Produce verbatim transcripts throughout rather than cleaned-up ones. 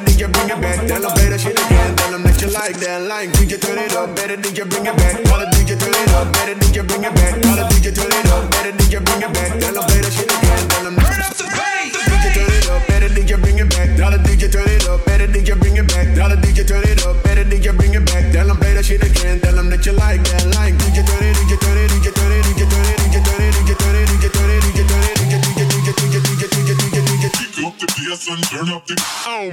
D J bring it back. Tell them play that shit again. Tell them that you like that line. D J turn it up, better D J bring it back. Tell the D J turn it up, better D J bring it back. Tell the D J turn it up, better D J bring it back. Tell them play that shit again. Tell them turn up the bass. D J turn it up, better D J bring it back. Tell the D J turn it up, better D J bring it back. Tell the D J turn it up, better D J bring it back. Tell them play that shit again. Tell them that you like that line. D J turn it, D J turn it, D J turn it, D J turn it, D J turn it, D J turn it, D J turn it, D J turn it, D J D J D J D J D J D J D J D J. Kick up the bass and turn up the. Oh.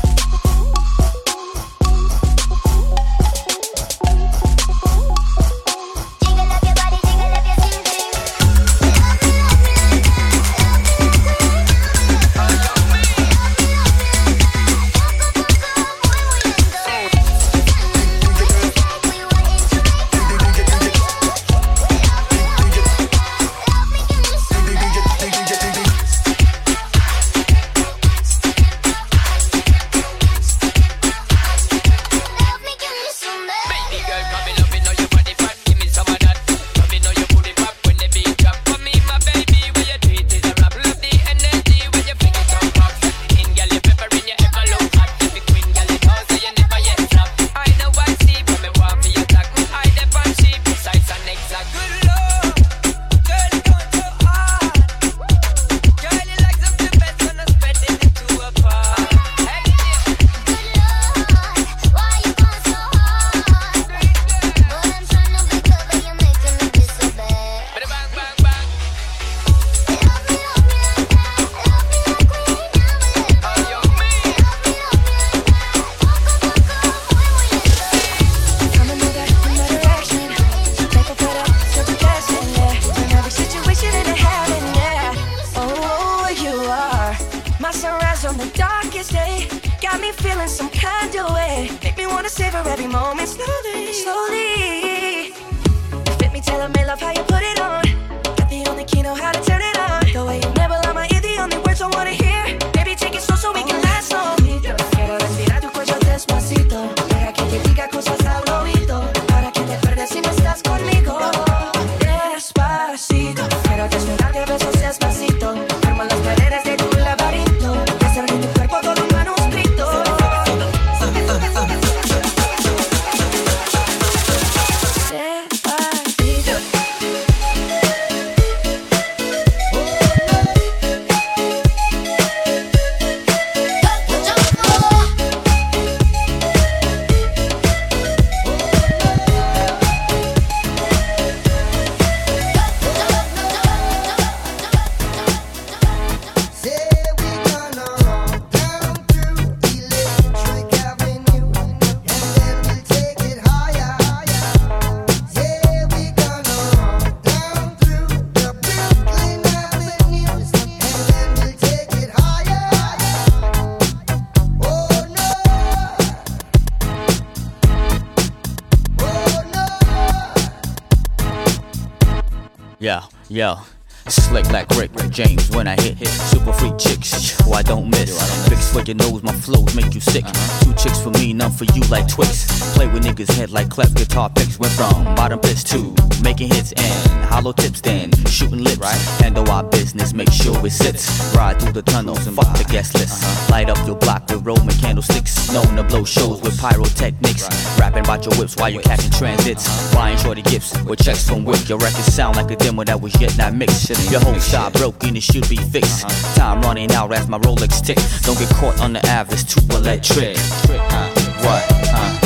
Yo, yo, slick like Rick James when I hit, hit. Super freak chicks, who I don't miss. Fix for your nose, my flows make you sick. Two chicks for me, none for you like Twix. Play with niggas' head like cleft guitar picks. Went from bottom pitch to making hits and hollow tips, then shooting lips. Right. Handle our business, make sure it sits. Ride through the tunnels and fuck the guest list. Uh-huh. Light up your block with Roman candlesticks. Known to blow shows with pyrotechnics. Right. Rapping about your whips while you catching transits. Uh-huh. Buying shorty gifts with checks from Wick. Your records sound like a demo that was yet not mixed. Your whole style broken, it should be fixed. Uh-huh. Time running out as my Rolex tick. Don't get caught on the Ave, it's too electric. Uh, what? Uh.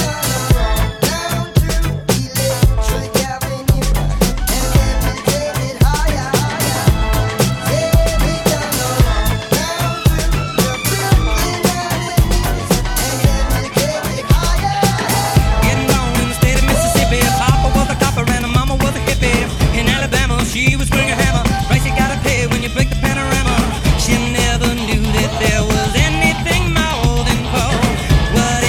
She was bring a hammer, price you gotta pay when you break the panorama. She never knew that there was anything more than cold. What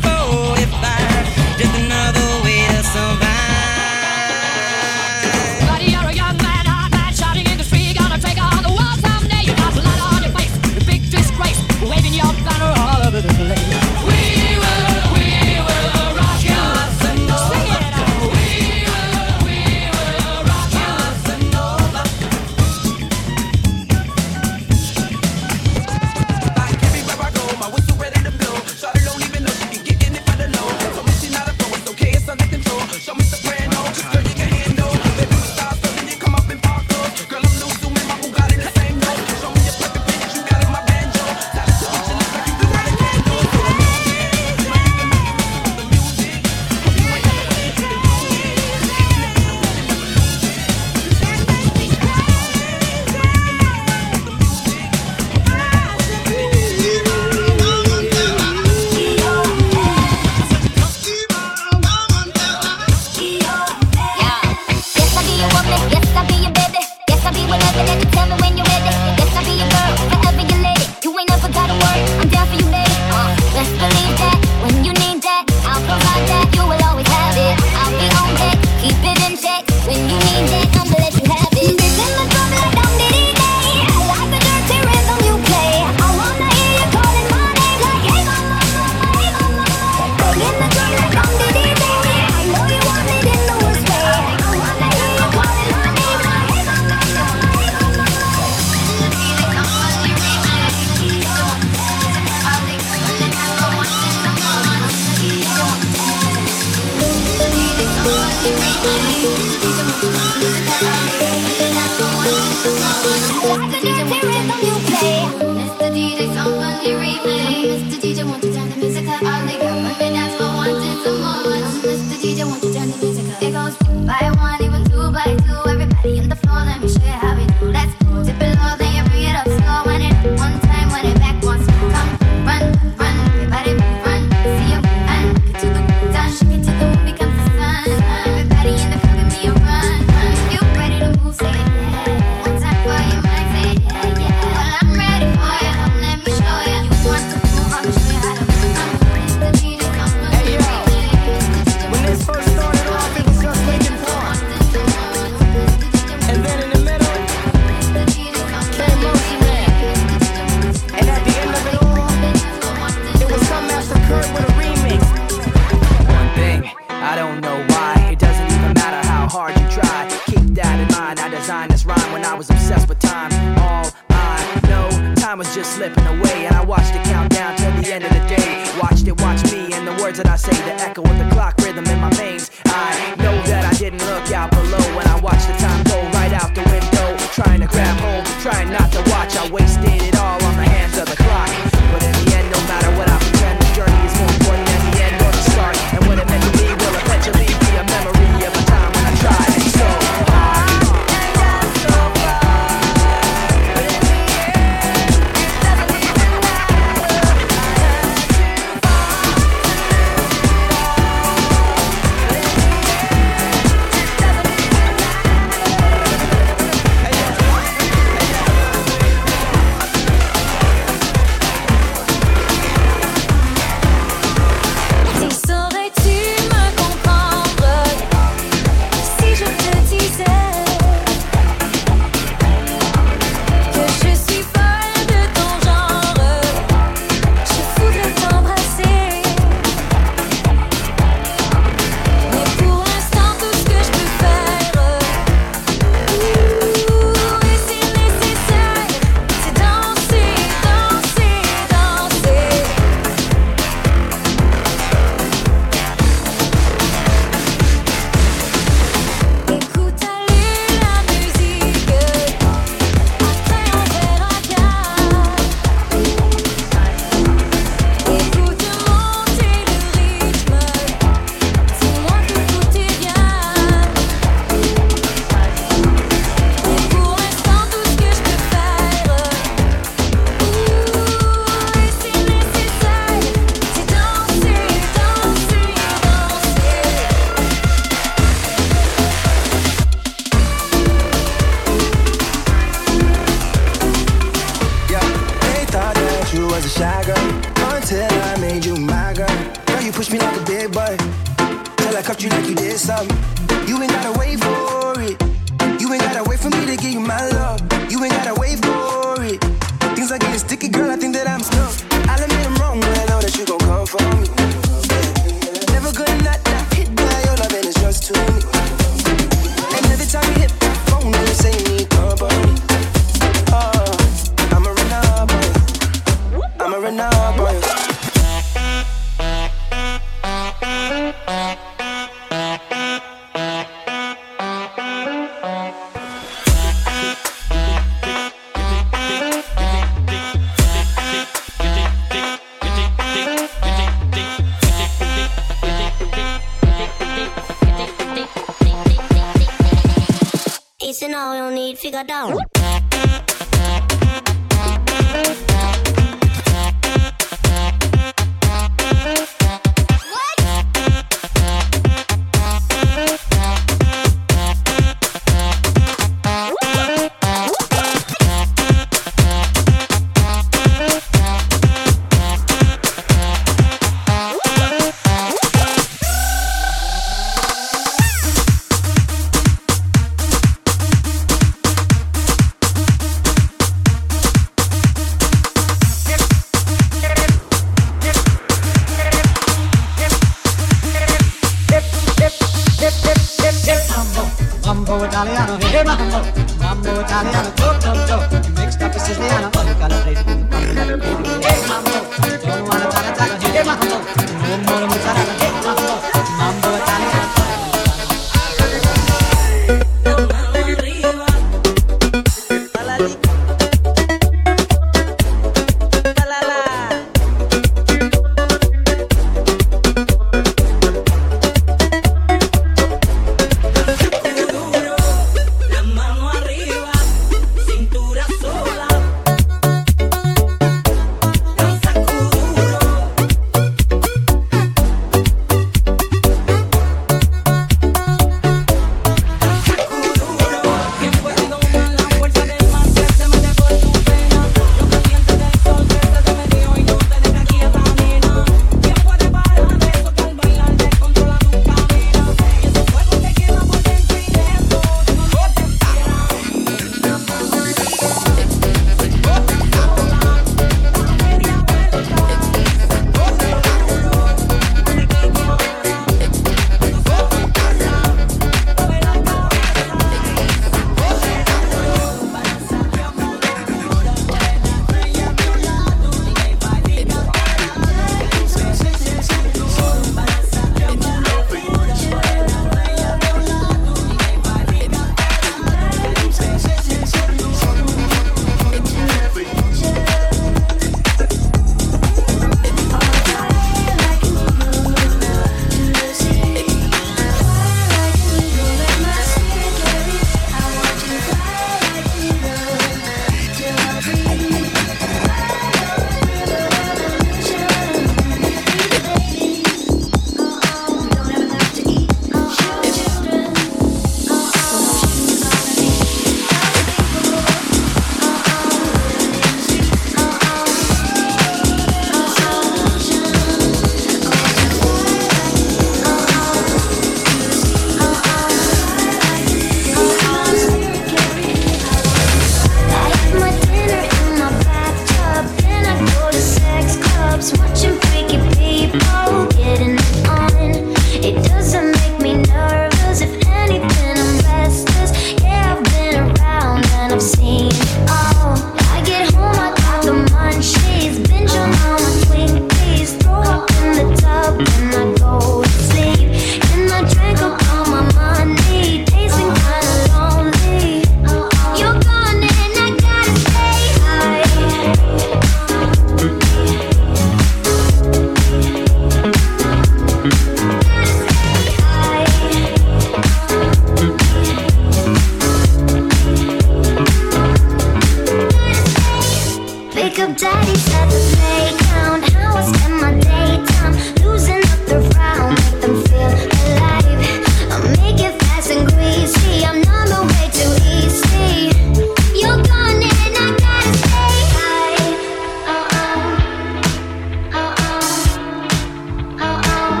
pick up daddies at the playground. How I spend my daytime, losing up the round, make them feel alive. I make it fast and greasy, I'm not my way too easy. You're gone and I gotta stay high. Oh oh, oh oh, oh oh.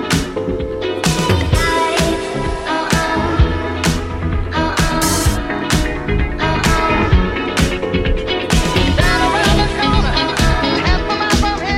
High. Oh oh, oh oh, oh oh.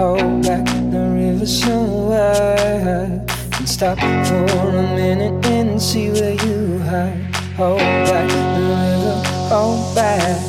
hold back the river so wide. And stop for a minute and see where you hide. Hold back the river, hold back.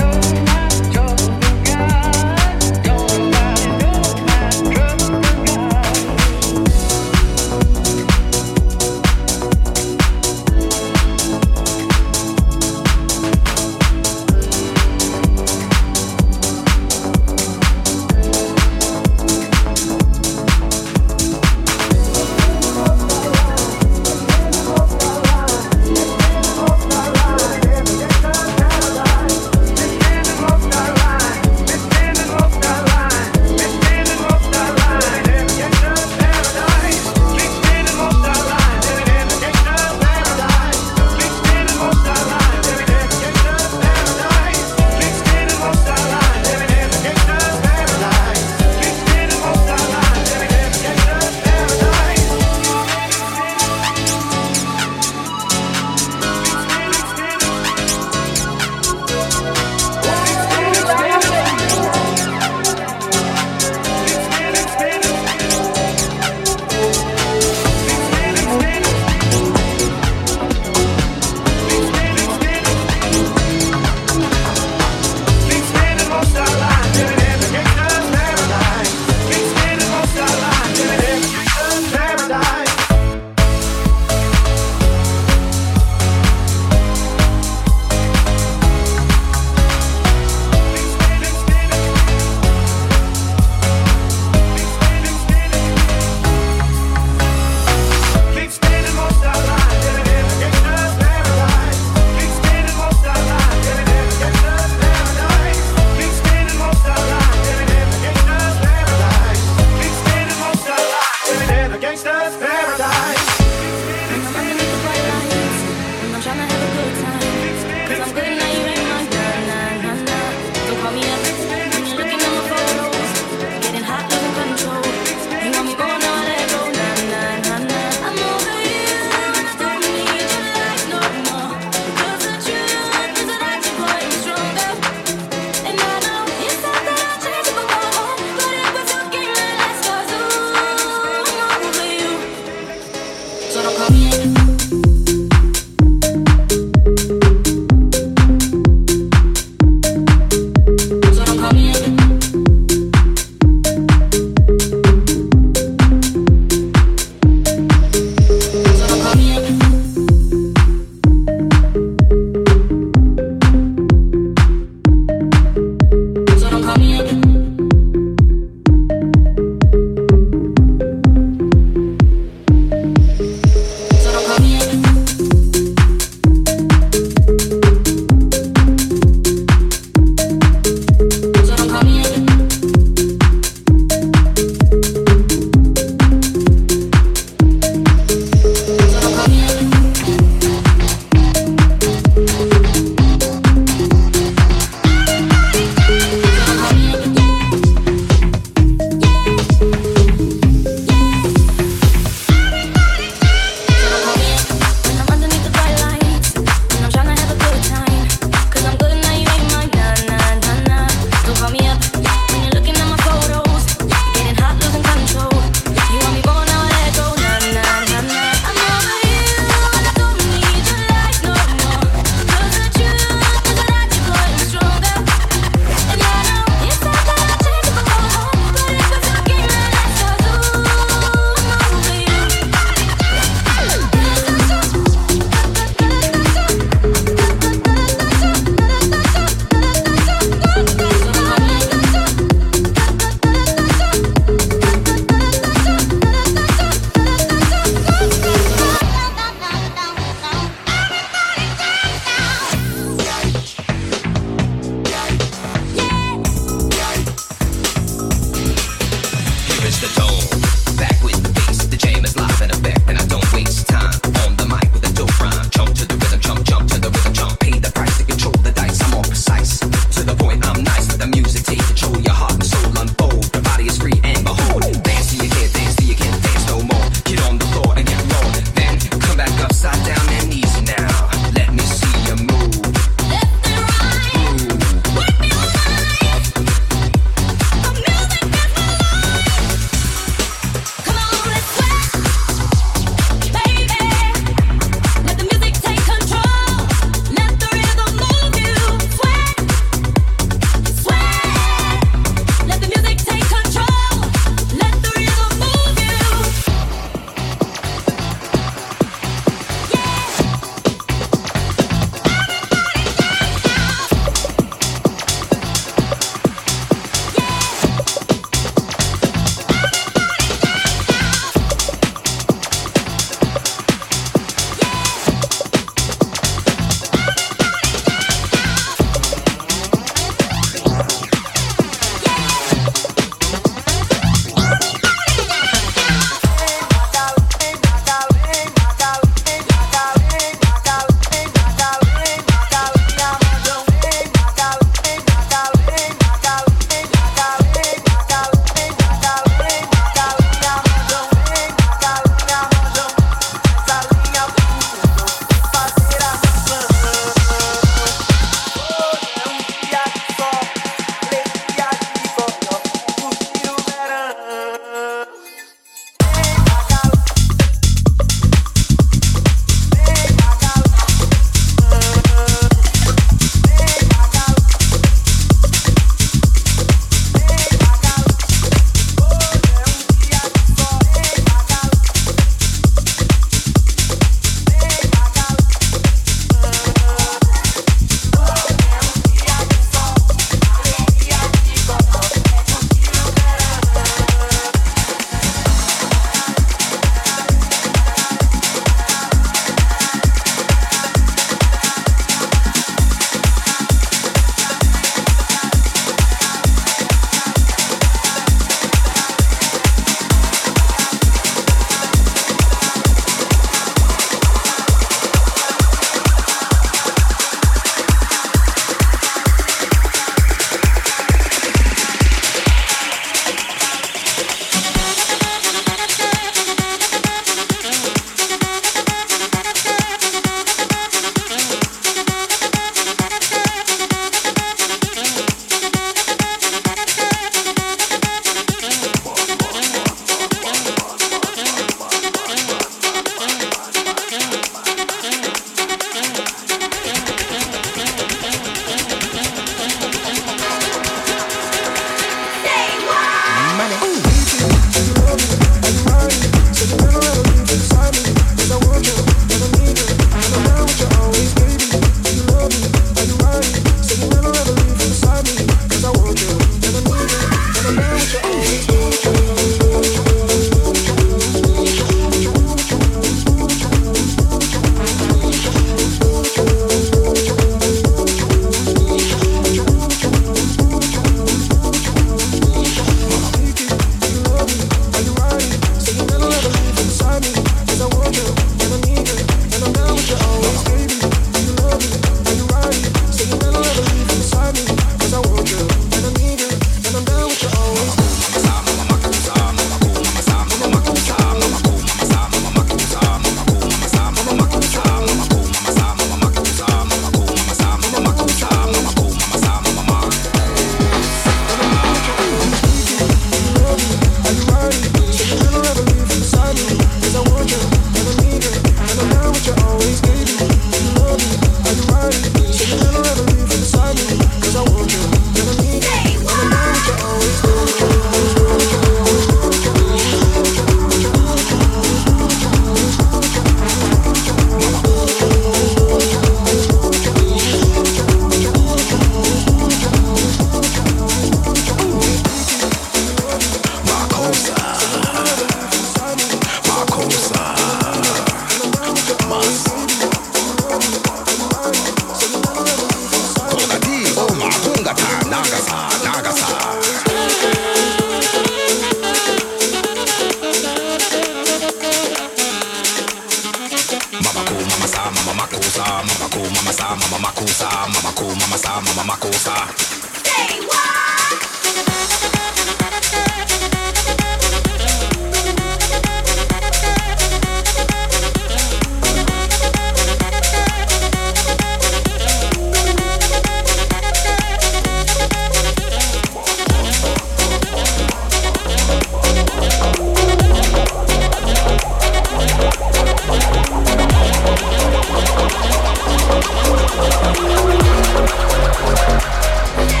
Hey!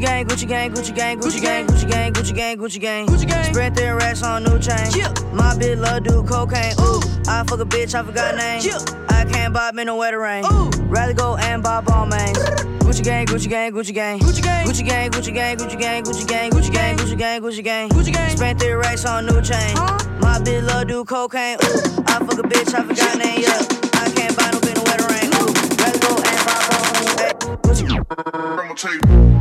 Gucci gang, Gucci gang, Gucci gang, Gucci gang, Gucci gang, Gucci gang, Gucci gang, Gucci gang. Spread their racks on new chain. My bitch love do cocaine. Ooh, I fuck a bitch, I forgot name. I can't bob in the wetter rain. Ooh, rather go and buy ball mains. Gucci gang, Gucci gang, Gucci gang, Gucci gang, Gucci gang, Gucci gang, Gucci gang, Gucci gang, Gucci gang, Gucci gang, Gucci gang, Gucci gang. Spent their racks on new chain. My bitch love do cocaine. Ooh, I fuck a bitch, I forgot name. Yeah, I can't buy no bitch in the wetter rain. Ooh, rather go and buy ball mains. Gucci. I'ma tell you.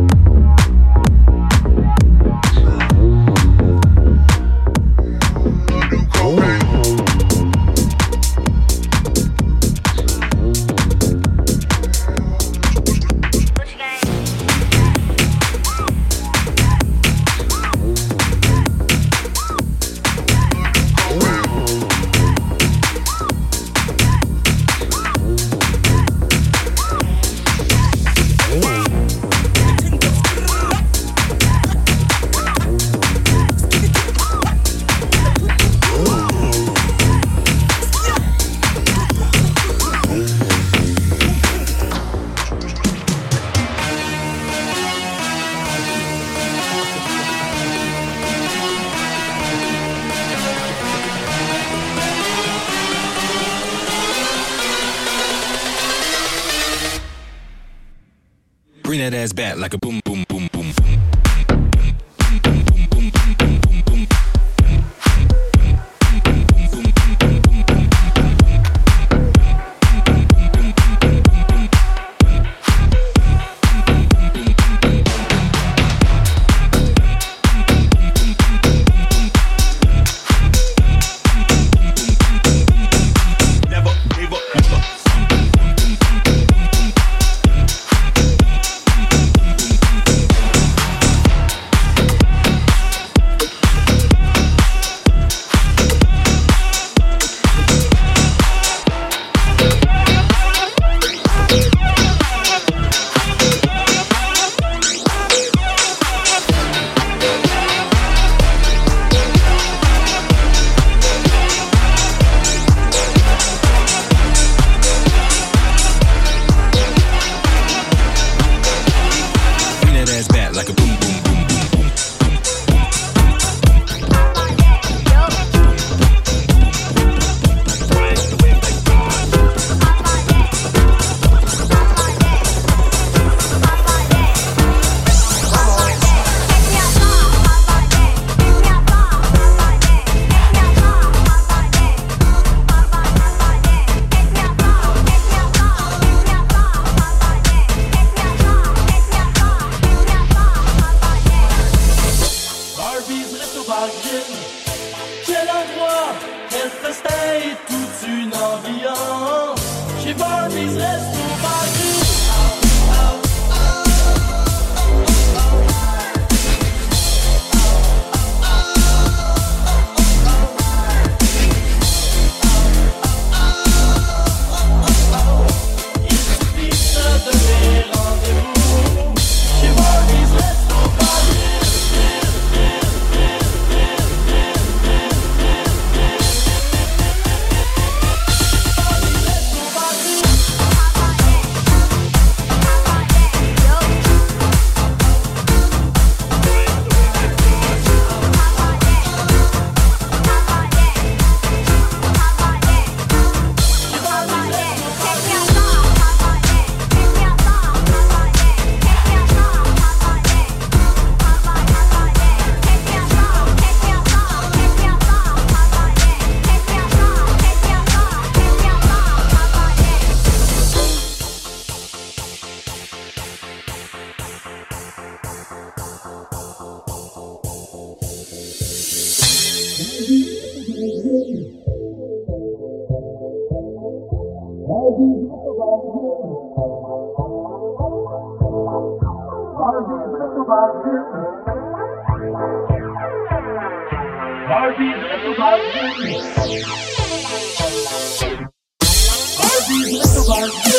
Bring that ass back like a boom, boom, boom, boom, boom. Barbie's little Barbie. Barbie's little Barbie.